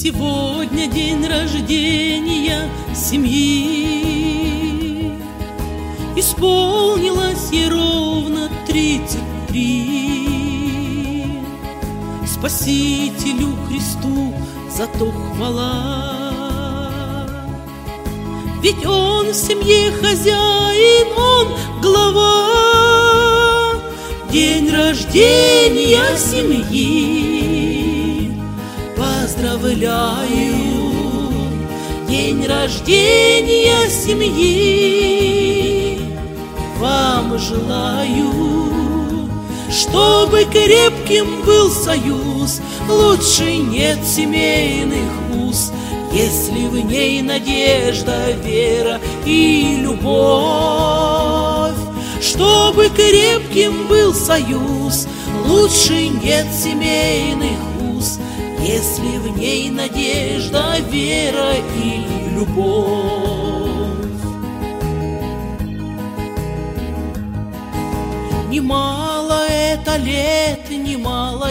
Сегодня день рождения семьи. Исполнилось ей ровно 33. Спасителю Христу за то хвала. Ведь Он в семье хозяин, Он глава. День рождения семьи поздравляю. День рождения семьи вам желаю. Чтобы крепким был союз, лучше нет семейных уз, если в ней надежда, вера и любовь. Чтобы крепким был союз, лучше нет семейных уз, если в ней надежда, вера и любовь. Немало это лет, немало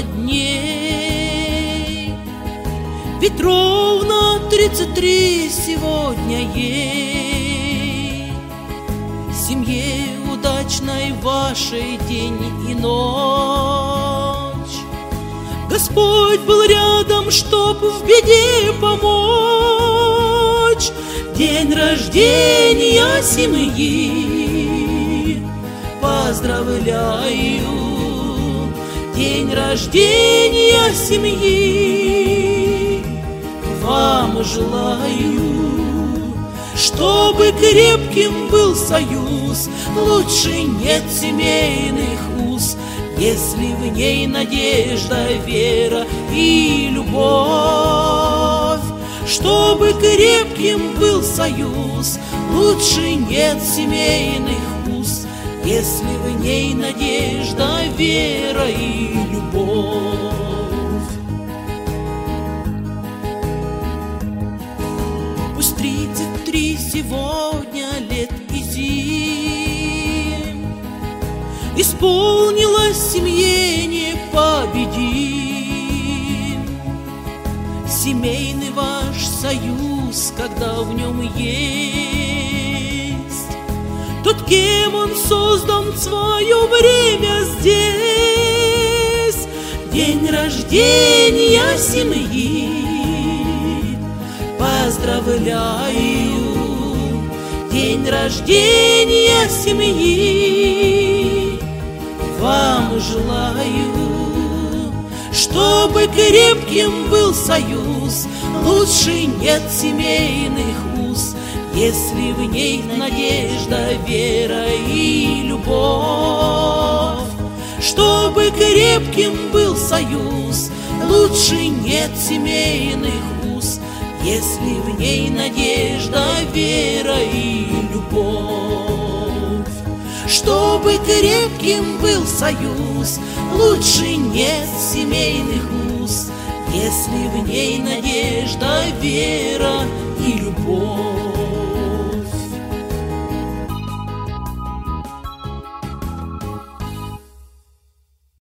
дней, ведь ровно 33 сегодня ей. Семье удачной вашей день и ночь. Господь был рядом, чтоб в беде помочь. День рождения семьи поздравляю. День рождения семьи вам желаю. Чтобы крепким был союз, лучше нет семейных уз, если в ней надежда, вера и любовь. Чтобы крепким был союз, лучше нет семейных уз, если в ней надежда, вера и любовь. Пусть 33 сегодня лет и зим исполнилось семье непобедим. Семейный ваш союз, когда в нем есть тот, кем он создан в свое время здесь. День рождения семьи поздравляю. День рождения семьи вам желаю. Чтобы крепким был союз, лучше нет семейных уз, если в ней надежда, вера и любовь. Чтобы крепким был союз, лучше нет семейных уз, если в ней надежда, вера и любовь. Чтобы крепким был союз, лучше нет семейных уз, если в ней надежда, вера и любовь.